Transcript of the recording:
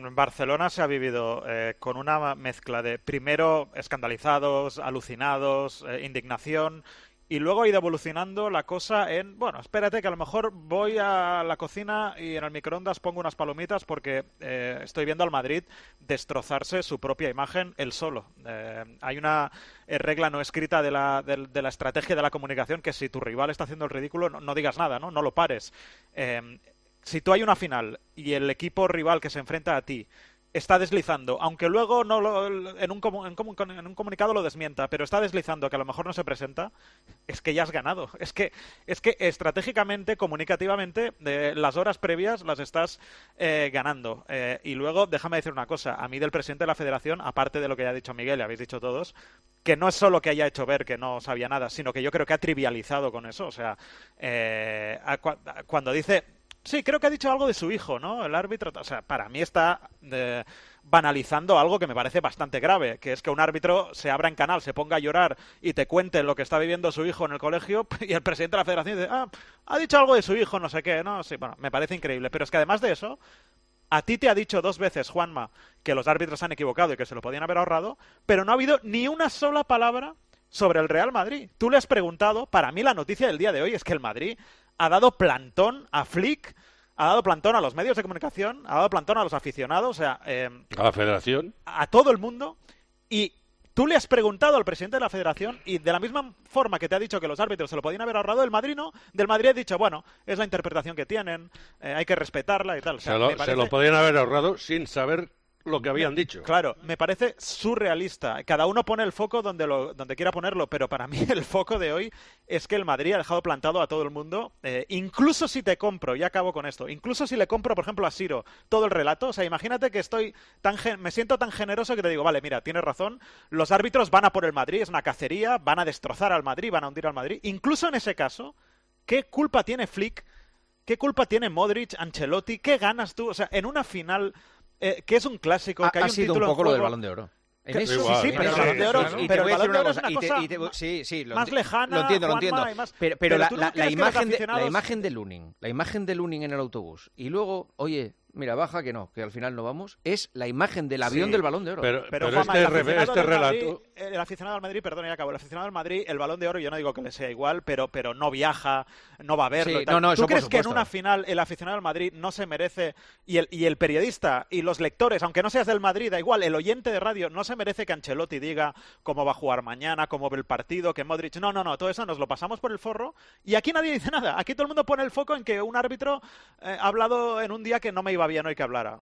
Barcelona se ha vivido con una mezcla de, primero, escandalizados, alucinados, indignación, y luego ha ido evolucionando la cosa en, bueno, espérate que a lo mejor voy a la cocina y en el microondas pongo unas palomitas porque estoy viendo al Madrid destrozarse su propia imagen él solo. Hay una regla no escrita de la estrategia de la comunicación que si tu rival está haciendo el ridículo no digas nada, ¿no? No lo pares. Si tú hay una final y el equipo rival que se enfrenta a ti está deslizando, aunque luego en un comunicado lo desmienta, pero está deslizando que a lo mejor no se presenta, es que ya has ganado. Es que estratégicamente, comunicativamente, las horas previas las estás ganando. Y luego, déjame decir una cosa, a mí del presidente de la Federación, aparte de lo que ya ha dicho Miguel y habéis dicho todos, que no es solo que haya hecho ver que no sabía nada, sino que yo creo que ha trivializado con eso. O sea, cuando dice... Sí, creo que ha dicho algo de su hijo, ¿no? El árbitro, o sea, para mí está banalizando algo que me parece bastante grave, que es que un árbitro se abra en canal, se ponga a llorar y te cuente lo que está viviendo su hijo en el colegio y el presidente de la federación dice, ha dicho algo de su hijo, no sé qué, ¿no? Sí, bueno, me parece increíble, pero es que además de eso, a ti te ha dicho 2 veces, Juanma, que los árbitros han equivocado y que se lo podían haber ahorrado, pero no ha habido ni una sola palabra sobre el Real Madrid. Tú le has preguntado, para mí la noticia del día de hoy es que el Madrid ha dado plantón a Flick, ha dado plantón a los medios de comunicación, ha dado plantón a los aficionados, o sea... a la Federación. A todo el mundo. Y tú le has preguntado al presidente de la Federación y de la misma forma que te ha dicho que los árbitros se lo podían haber ahorrado, el Madrid no. Del Madrid ha dicho, bueno, es la interpretación que tienen, hay que respetarla y tal. O sea, se lo podían haber ahorrado sin saber lo que habían dicho. Claro, me parece surrealista. Cada uno pone el foco donde quiera ponerlo, pero para mí el foco de hoy es que el Madrid ha dejado plantado a todo el mundo. Incluso si te compro, y acabo con esto, incluso si le compro, por ejemplo, a Siro todo el relato, o sea, imagínate que me siento tan generoso que te digo, vale, mira, tienes razón, los árbitros van a por el Madrid, es una cacería, van a destrozar al Madrid, van a hundir al Madrid. Incluso en ese caso, ¿qué culpa tiene Flick? ¿Qué culpa tiene Modric, Ancelotti? ¿Qué ganas tú? O sea, en una final... que es un clásico, que hay un sido título un poco en lo juego. del Balón de Oro. Sí, igual, sí, pero el Balón de Oro, pero el Balón de Oro es una cosa más lejana, lo entiendo. Más, pero la aficionados... imagen de Lunin en el autobús, y luego, oye, mira, baja que no, que al final no vamos, es la imagen del avión del Balón de Oro. Pero Juanma, este relato... El aficionado al Madrid, perdón, ya acabo, el aficionado al Madrid, el Balón de Oro, yo no digo que le sea igual, pero no viaja, no va a verlo. Sí, y tal. no, ¿Tú crees que en una final el aficionado al Madrid no se merece, y el periodista y los lectores, aunque no seas del Madrid, da igual, el oyente de radio, no se merece que Ancelotti diga cómo va a jugar mañana, cómo ve el partido, que Modric... No, todo eso nos lo pasamos por el forro, y aquí nadie dice nada. Aquí todo el mundo pone el foco en que un árbitro ha hablado en un día que no me iba bien hoy que hablara.